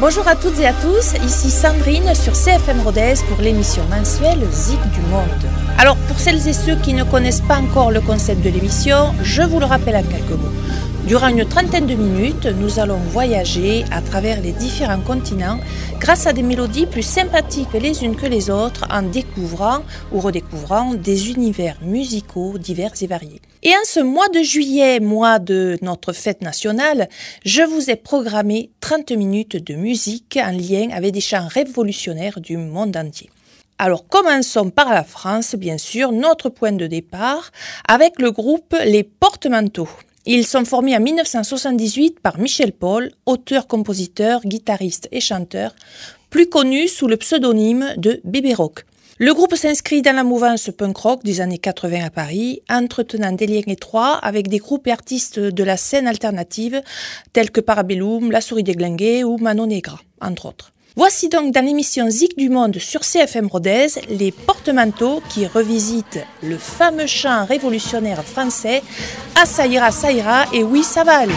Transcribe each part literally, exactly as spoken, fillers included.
Bonjour à toutes et à tous, ici Sandrine sur C F M Rodez pour l'émission mensuelle Zik du Monde. Alors pour celles et ceux qui ne connaissent pas encore le concept de l'émission, je vous le rappelle en quelques mots. Durant une trentaine de minutes, nous allons voyager à travers les différents continents grâce à des mélodies plus sympathiques les unes que les autres en découvrant ou redécouvrant des univers musicaux divers et variés. Et en ce mois de juillet, mois de notre fête nationale, je vous ai programmé trente minutes de musique en lien avec des chants révolutionnaires du monde entier. Alors commençons par la France, bien sûr, notre point de départ, avec le groupe Les Porte-Manteaux. Ils sont formés en dix-neuf cent soixante-dix-huit par Michel Paul, auteur, compositeur, guitariste et chanteur, plus connu sous le pseudonyme de Bébé Rock. Le groupe s'inscrit dans la mouvance punk rock des années quatre-vingts à Paris, entretenant des liens étroits avec des groupes et artistes de la scène alternative tels que Parabellum, La Souris Déglinguée ou Mano Negra, entre autres. Voici donc dans l'émission Zik du Monde sur C F M Rodez les Porte-Manteaux qui revisitent le fameux chant révolutionnaire français « Ah ça ira, ça ira et oui ça va aller ».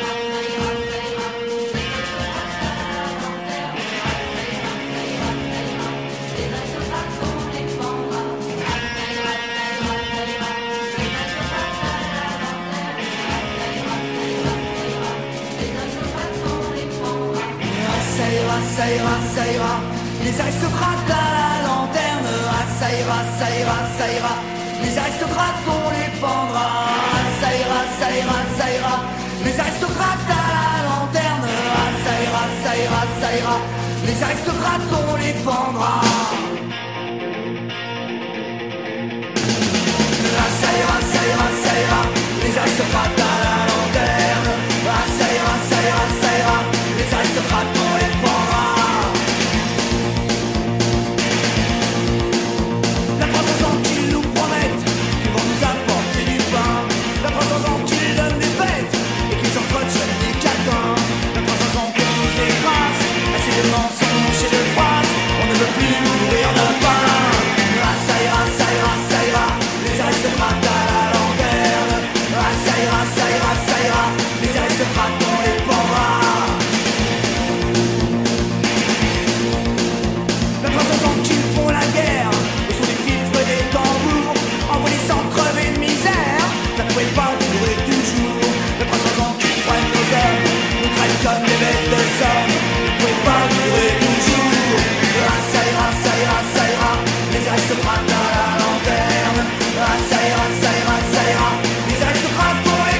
Ça ira, ça ira, les aristocrates à la lanterne. Ah ça ira, ça ira, ça ira, les aristocrates on les pendra. Ah ça ira, ça ira, ça ira, les aristocrates à la lanterne. Ah ça ira, ça ira, ça ira, les aristocrates on les pendra. Ah ça ira, ça ira, ça ira, les aristocrates à la lanterne. Ah ça ira, ça ira, ça ira, les aristocrates on les pendra. Comme des bêtes de somme, ne pouvez pas durer toujours. Ah ça ira, ça ira, ça ira, les aristocrates à la lanterne. Ah ça ira, ça ira, ça ira, les aristocrates pour les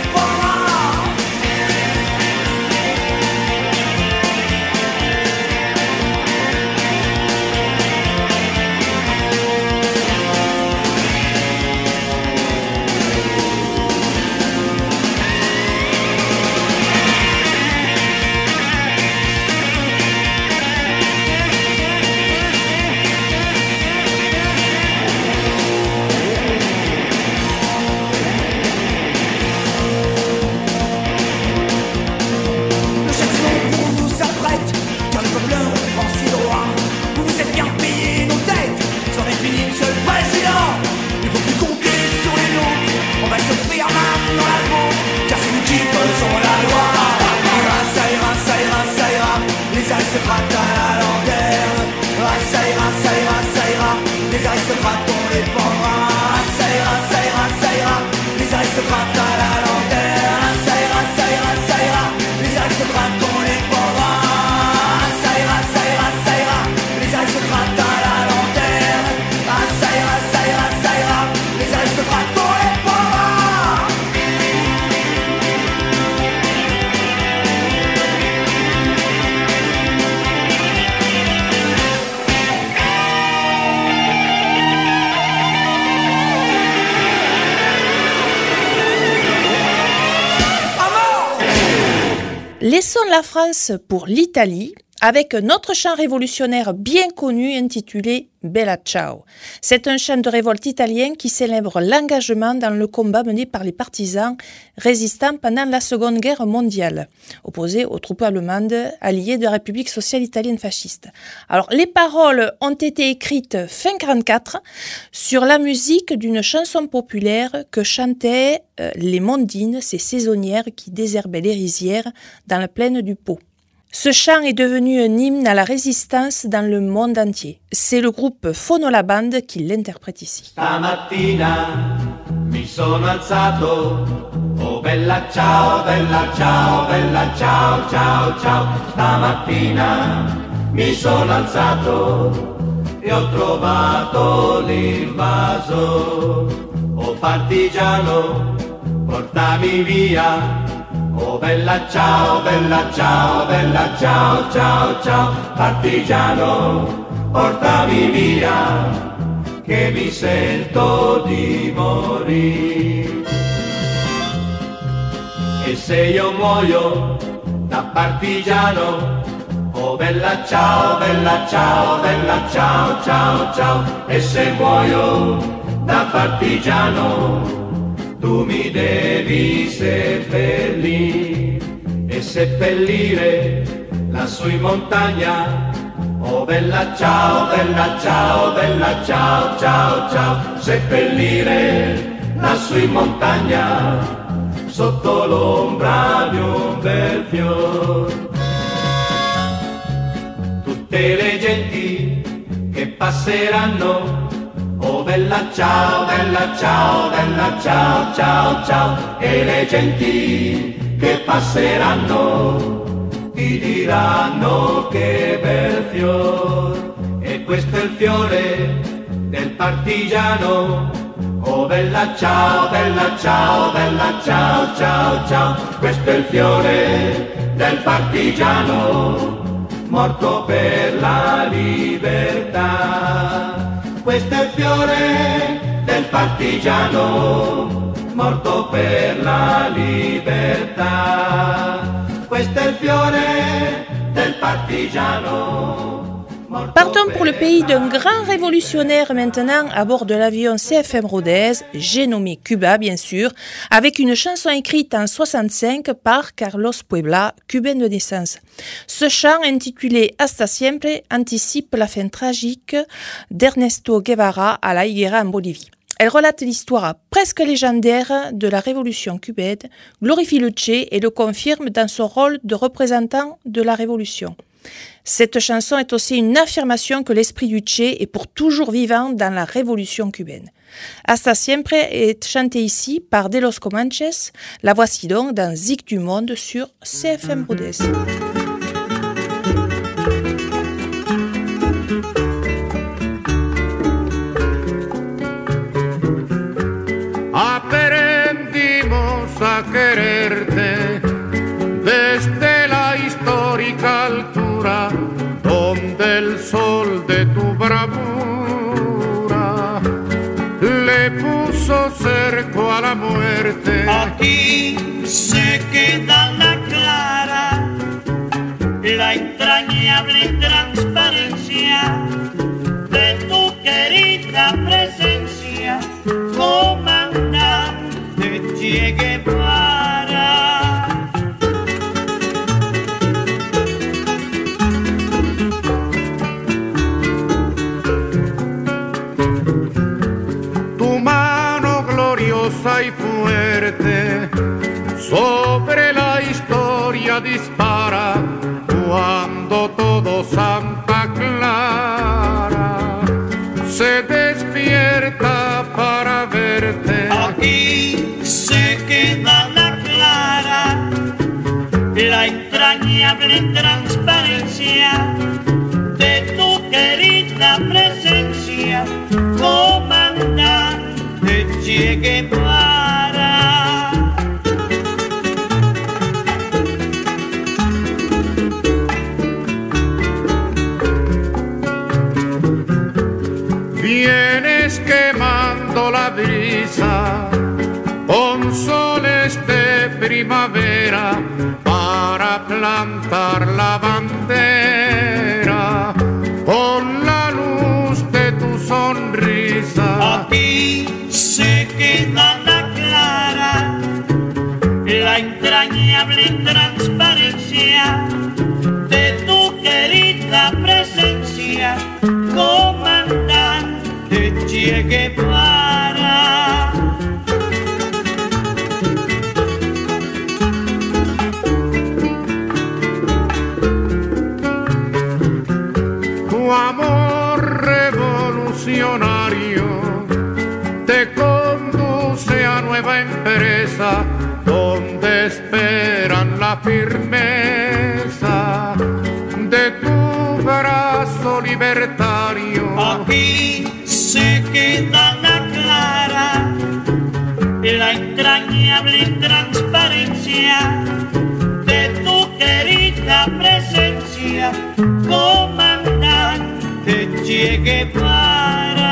Laissons la France pour l'Italie avec un autre chant révolutionnaire bien connu intitulé Bella Ciao. C'est un chant de révolte italien qui célèbre l'engagement dans le combat mené par les partisans résistants pendant la Seconde Guerre mondiale, opposés aux troupes allemandes alliées de la République sociale italienne fasciste. Alors, les paroles ont été écrites fin quarante-quatre sur la musique d'une chanson populaire que chantaient euh, les mondines, ces saisonnières qui désherbaient les rizières dans la plaine du Pô. Ce chant est devenu un hymne à la résistance dans le monde entier. C'est le groupe Fonola Band qui l'interprète ici. Stamattina mi sono alzato, oh bella ciao, bella ciao, bella ciao, ciao, ciao. Stamattina mi sono alzato e ho trovato l'invaso, oh partigiano, portami via. Oh bella ciao, bella ciao, bella ciao, ciao, ciao, partigiano, portami via, che mi sento di morire. E se io muoio da partigiano, oh bella ciao, bella ciao, bella ciao, ciao, ciao, e se muoio da partigiano, tu mi devi seppellire e seppellire lassù in montagna. Oh bella ciao, bella ciao, bella ciao, ciao, ciao, seppellire lassù in montagna sotto l'ombra di un bel fior. Tutte le genti che passeranno, oh bella ciao, bella ciao, bella ciao, ciao, ciao, e le genti che passeranno ti diranno che bel fior, e questo è il fiore del partigiano. Oh bella ciao, bella ciao, bella ciao, ciao, ciao, questo è il fiore del partigiano, morto per la libertà. Questo è il fiore del partigiano, morto per la libertà. Questo è il fiore del partigiano. Partons pour le pays d'un grand révolutionnaire maintenant à bord de l'avion C F M Rodez, j'ai nommé Cuba bien sûr, avec une chanson écrite en soixante-cinq par Carlos Puebla, cubain de naissance. Ce chant intitulé Hasta Siempre anticipe la fin tragique d'Ernesto Guevara à la Higuera en Bolivie. Elle relate l'histoire presque légendaire de la révolution cubaine, glorifie le Che et le confirme dans son rôle de représentant de la révolution. Cette chanson est aussi une affirmation que l'esprit du Che est pour toujours vivant dans la révolution cubaine. Hasta Siempre est chantée ici par De Los Comanches. La voici donc dans Zig du Monde sur C F M Rodez. Aprendimos a quererte desde la histórica altura donde el sol de tu bravura le puso cerco a la muerte. Aquí se queda la clara, la entrañable transparencia de tu querida presencia, comandante Che Guevara. Tu mano gloriosa y fuerte sobre la historia dispara cuando todo Santa Clara se despierta para verte. Aquí se queda la clara, la entrañable transparencia de tu querida presencia, comandante Che Guevara. Vienes quemando la brisa con soles de primavera para plantar la bandera con la luz de tu sonrisa. Aquí se queda la clara, la entrañable transparencia de tu querida presencia, comandante Che Guevara. la empresa donde esperan la firmeza de tu brazo libertario. Aquí se queda la clara, la entrañable transparencia de tu querida presencia, comandante Che Guevara.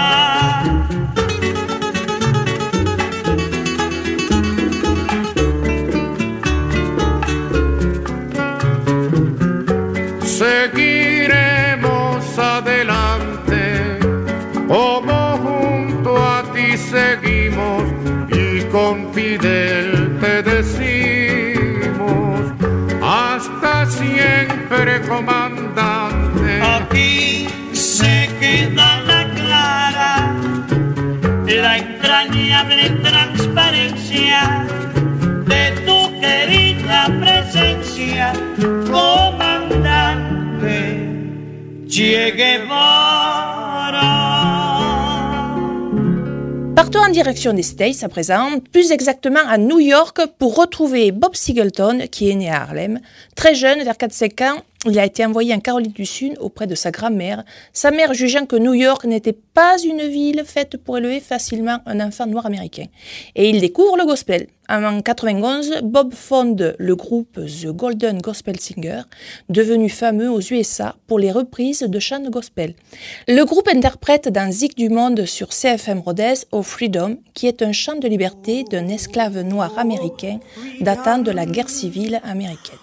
Seguiremos adelante, como junto a ti seguimos, y con Fidel te decimos, hasta siempre, comandante. Aquí se queda la clara, la entrañable transparencia de tu querida presencia, comandante Che Guevara. Partons en direction des States à présent, plus exactement à New York, pour retrouver Bob Singleton, qui est né à Harlem. Très jeune, vers quatre cinq ans, il a été envoyé en Caroline du Sud auprès de sa grand-mère, sa mère jugeant que New York n'était pas une ville faite pour élever facilement un enfant noir américain. Et il découvre le gospel. En quatre-vingt-onze, Bob fonde le groupe The Golden Gospel Singers, devenu fameux aux U S A pour les reprises de chants de gospel. Le groupe interprète dans Zik du Monde sur C F M Rhodes Oh Freedom, qui est un chant de liberté d'un esclave noir américain datant de la guerre civile américaine.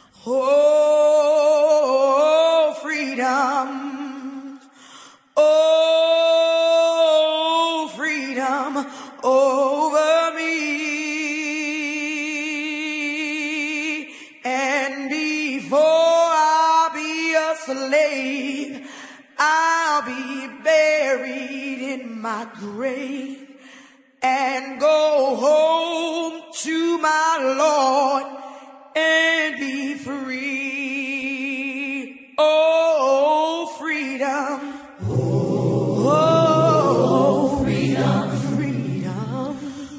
Oh, freedom. Oh, freedom over me. And before I'll be a slave, I'll be buried in my grave and go home to my Lord and be free. Oh, freedom. Oh, freedom. Freedom.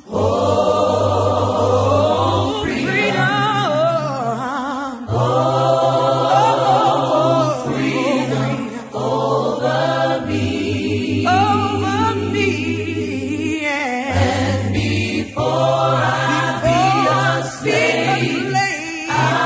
Oh, freedom. Oh, freedom over me. Over me. And before I be a slave,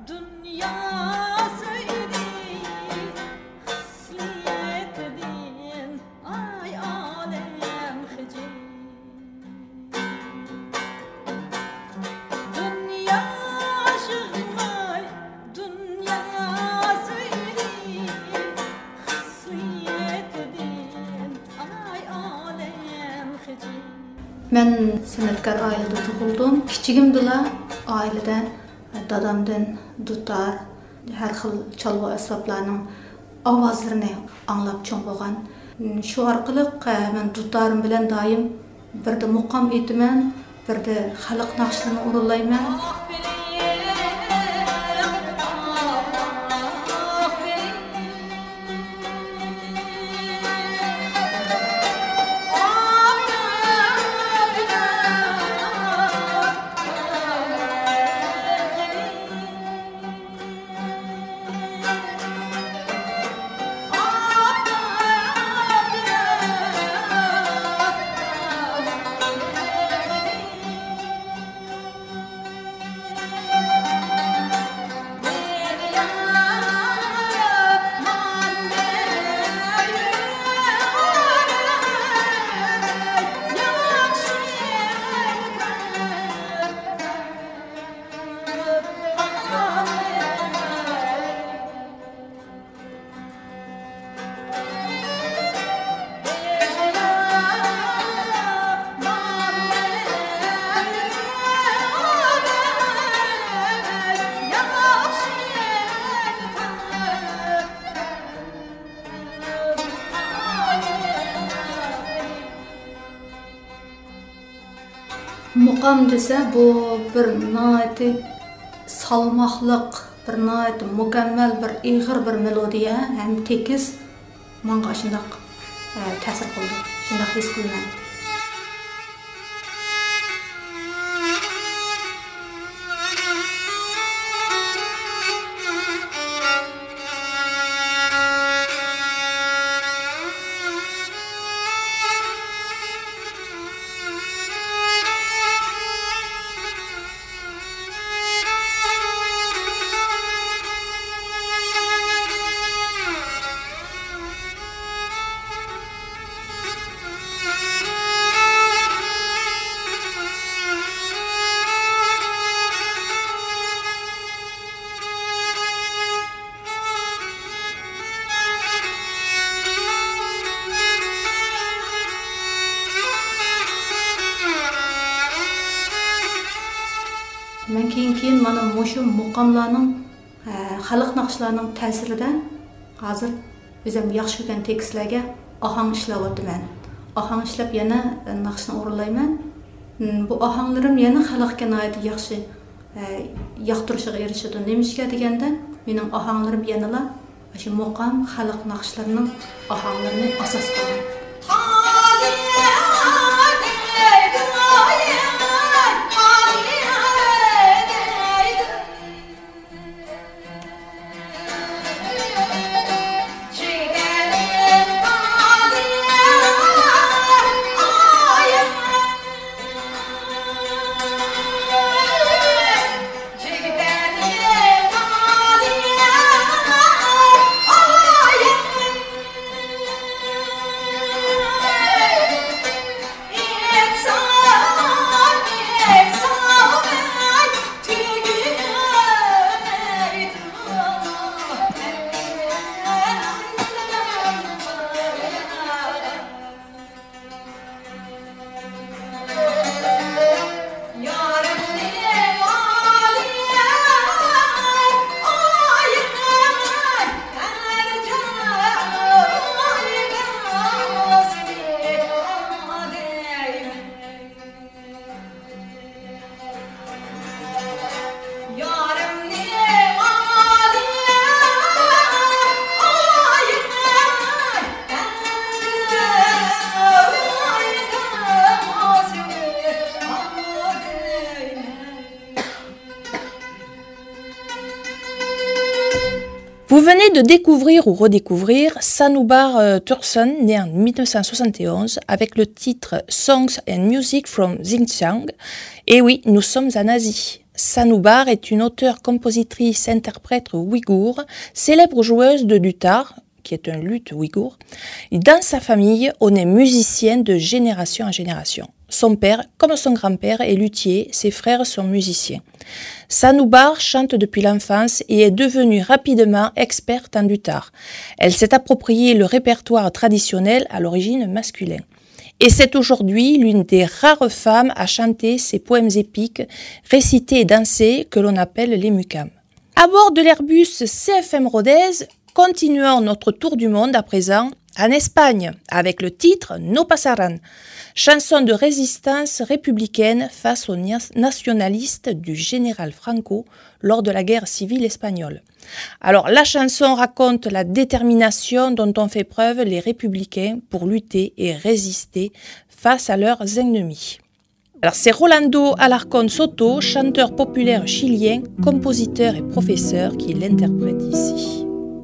Ben sanatkar ailede doğuldum. Kichigimdala ailede dadamdan dutar, her xil çalgı asbaplarının avazlarını anlap çoğ bolgan. Şu arqılıq men dutarım bilen daim bir de muqam etimen, bir de xalq naqşlarini urulayman. Muqam dese bu bir naati salmaqlıq, bir naati mükemmel bir iğir bir melodiya, hem tekiz manga şundaq ta'sir qildi. Şundaq his qilman. Men keyin-keyin mana mushu muqamlarning, xalq naqshlarning ta'siridan hozir o'zim yaxshi ko'rgan tekstlarga ohang ishlayapman. Ohang ishlab yana naqshni o'rinlayman. Bu ohanglarim yana xalqga noit yaxshi yoqtirishiga erishadi. Nemishga deganda mening ohanglarim yanala shu muqam xalq naqshlarining ohanglarini asos qilgan. Vous venez de découvrir ou redécouvrir Sanubar euh, Tursun, né en dix-neuf cent soixante et onze, avec le titre Songs and Music from Xinjiang. Et oui, nous sommes en Asie. Sanoubar est une auteure, compositrice, interprète ouïghour, célèbre joueuse de dutar, qui est un luth ouïghour. Dans sa famille, on est musicien de génération en génération. Son père, comme son grand-père, est luthier, ses frères sont musiciens. Sanoubar chante depuis l'enfance et est devenue rapidement experte en dutar. Elle s'est approprié le répertoire traditionnel à l'origine masculin. Et c'est aujourd'hui l'une des rares femmes à chanter ces poèmes épiques, récités et dansés que l'on appelle les mukam. À bord de l'Airbus C F M Rodez, continuons notre tour du monde à présent en Espagne avec le titre No Pasaran, chanson de résistance républicaine face aux nationalistes du général Franco lors de la guerre civile espagnole. Alors la chanson raconte la détermination dont ont fait preuve les républicains pour lutter et résister face à leurs ennemis. Alors c'est Rolando Alarcón Soto, chanteur populaire chilien, compositeur et professeur qui l'interprète ici.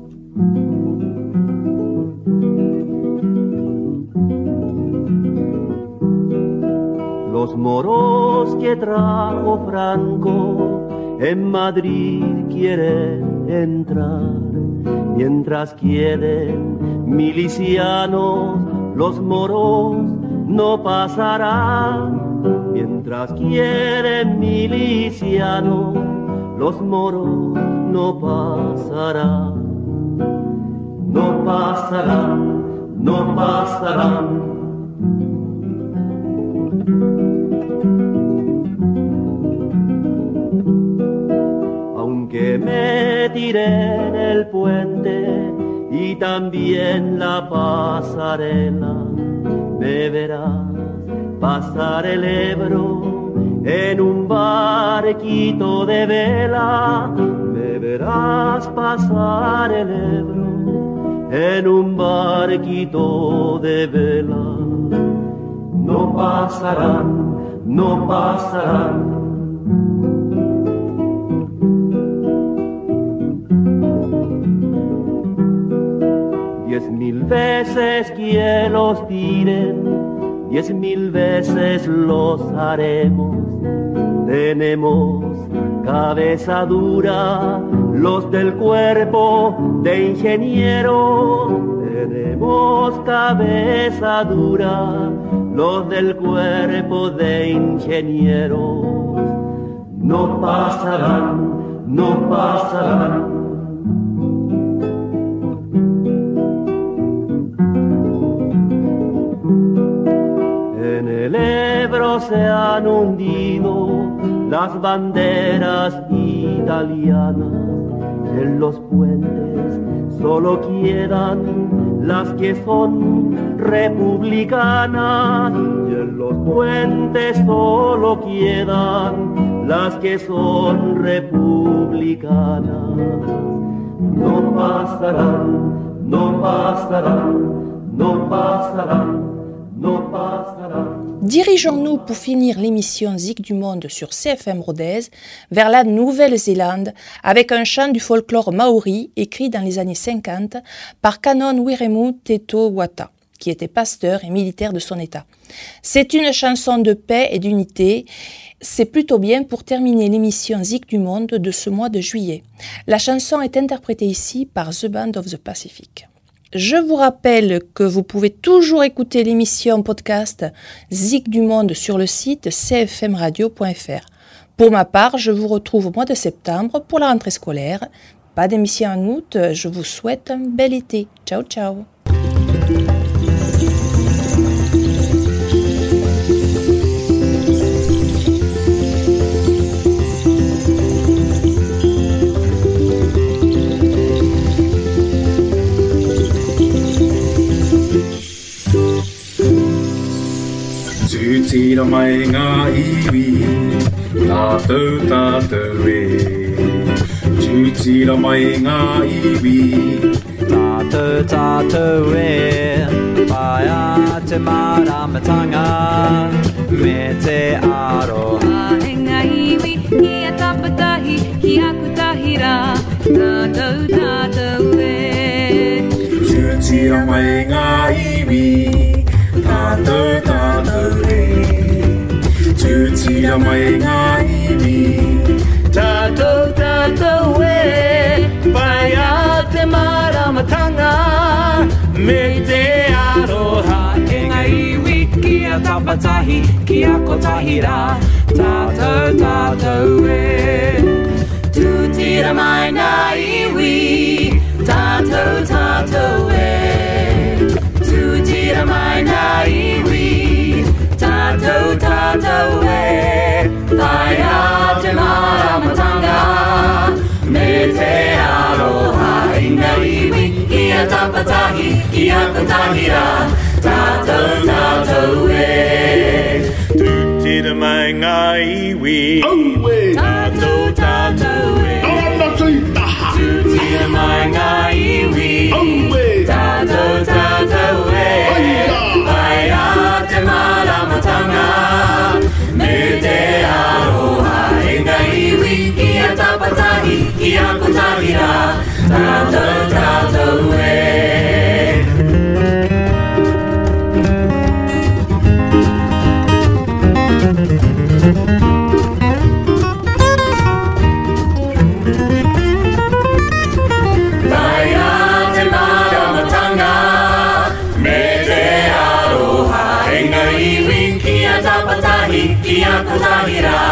Los moros que trajo Franco en Madrid quieren entrar, mientras quieren milicianos, los moros no pasarán, mientras quieren milicianos, los moros no pasarán, no pasarán, no pasarán. Aunque me tiré en el puente y también la pasarela, me verás pasar el Ebro en un barquito de vela, me verás pasar el Ebro en un barquito de vela. No pasarán, no pasarán. Diez mil veces que los tiren, diez mil veces los haremos. Tenemos cabeza dura, los del cuerpo de ingeniero. Tenemos cabeza dura, los del cuerpo de ingenieros. No pasarán, no pasarán. En el Ebro se han hundido las banderas italianas, en los puentes solo quedan las que son republicanas, y en los puentes solo quedan las que son republicanas. No pasarán, no pasarán, no pasarán, no pasarán. Dirigeons-nous pour finir l'émission Zik du Monde sur C F M Rodez vers la Nouvelle-Zélande avec un chant du folklore maori écrit dans les années cinquante par Canon Wiremu Teto Wata, qui était pasteur et militaire de son état. C'est une chanson de paix et d'unité. C'est plutôt bien pour terminer l'émission Zik du Monde de ce mois de juillet. La chanson est interprétée ici par The Band of the Pacific. Je vous rappelle que vous pouvez toujours écouter l'émission podcast Zik du Monde sur le site c f m radio point f r. Pour ma part, je vous retrouve au mois de septembre pour la rentrée scolaire. Pas d'émission en août, je vous souhaite un bel été. Ciao, ciao. Tira mai ngā iwi, tātou tātou e. Tūtira mai ngā iwi, tātou tātou e. Pai a te māramatanga, me te aroha. E ngā iwi, ki a tapatahi, ki a kutahira, tātou tātou e. Tūtira mai ngā iwi, tātou tātou e. Tūtira mai ngā iwi, Tato tato we Paya te maramatanga Me te aroha E ngā iwi kia tapatahi Kia kotahira Tato tato we Tutira mai ngā iwi Tato tato we Tutira mai ngā iwi Tato tato we Paya te maramatanga Me te aroha I ngā iwi Kia tapatahi Kia kotahira Tato tato we Tutira mai ngā iwi Tato tato we Tutira mai ngā iwi Tato tato we Paya te maramatanga Me te aroha E ngā iwi Kia tapatahi Kia kotahira Tato tato we Kia kotahira